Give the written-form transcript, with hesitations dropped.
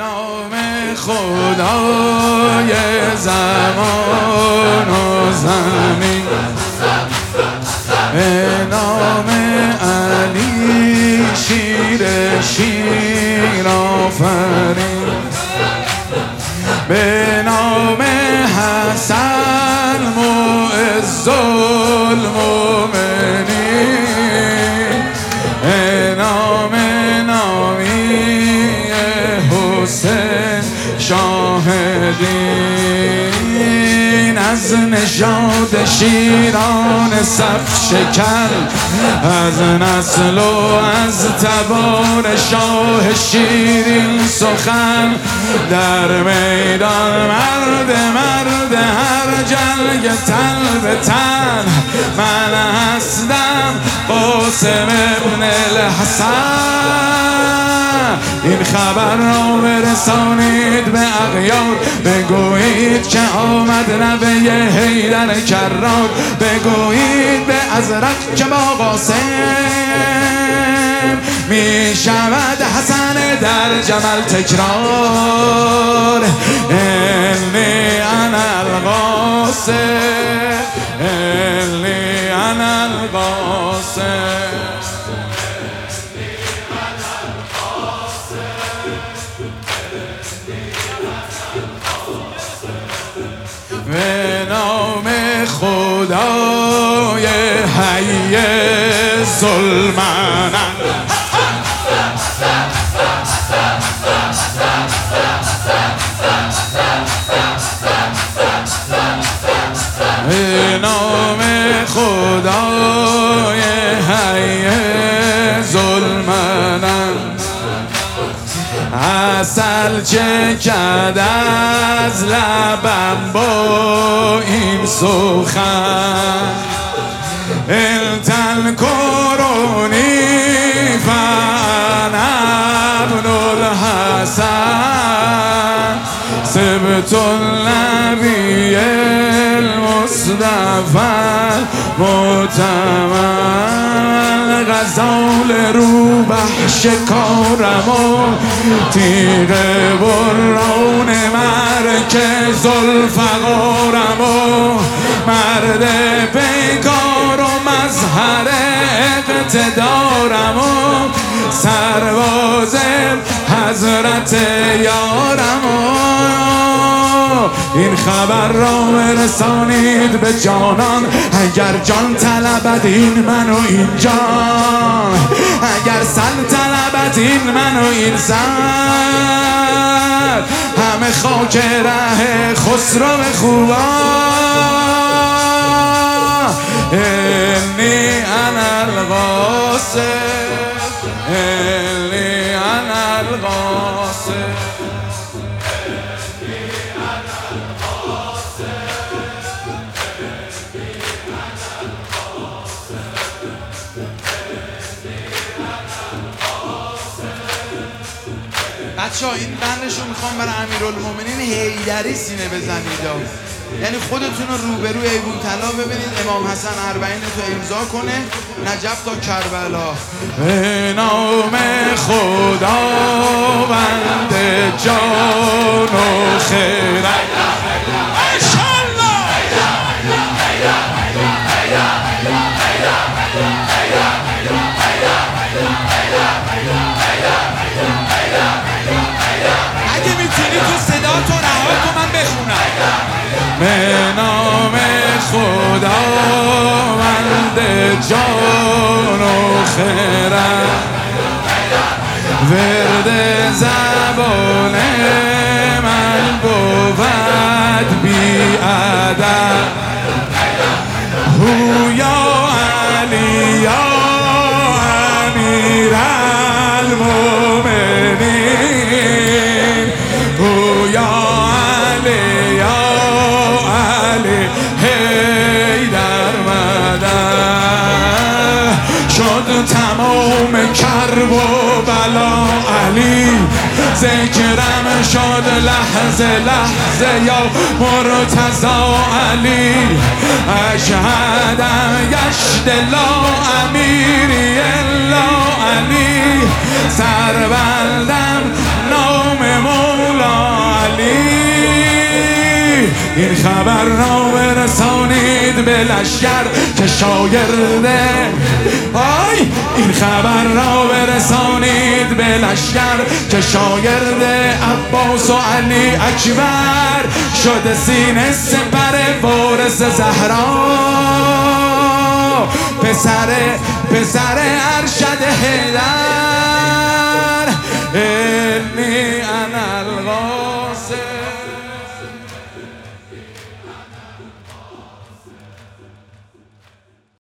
نام خدای زمان و زمین، به نام علی شیر آفرین، به نام حسن معز المؤمنین، به نام نامی حسین شاهدین، از نژاد شیران صف شکن، از نسل و از تبار شاه شیرین سخن، در میدان مرد هر جنگ تن به تن، من هستم قاسم ابن الحسن. این خبر را برسانید به اغیار، بگویید که آمد نوه حیدر کرار، بگویید به ازرق که با قاسم می شود حسن در جمل تکرار. انی انا القاسم، انی انا القاسم، به نام خدای حی ظلمنن، به نام خدای حی ظلمنن، عسل چکد از لبم با این سخن، التن کرونی فانا ابن الحسن، سبت النبی المصطفى متمن، غزال روبه شکارم و تیغ بران مرکز ذوالفقارم و مرد پیکار و مظهر اقتدارم و سرباز حضرت یارم و این خبر را برسانید به جانان، اگر جان طلبد این من و این جان، اگر سر طلبد این من و این سر، همه خاک ره خسرو خوبان. انی انا القاسم، انی انا القاسم، بچه ها این بندشو میخوام برای امیرالمومنین حیدری سینه بزنید، یعنی خودتون رو روبروی ایوون طلا ببینید، امام حسن اربعین تو امضا کنه، نجف تا کربلا. به نام خداوند جان و خیرت، اگه میتونی تو صدا تو رها کن من بخونم. به نام خداوند جان و خرد، ورد زبان من بود بی عدد، یا علی یا امیر المؤمنین، یا علی یا علی حیدر مدد، شد تمام کرب و بلا علی، ذکرم شد لحظه لحظه یا مرتضی علی، اشهدم گشت لا امیری الا علی، سربندم نام این خبر را برسانید به لشکر که شاگرده آی این خبر را برسانید به لشکر که شاگرد عباس و علی اکبر شده سینه سپر وارث زهرا پسر ارشد حیدر انی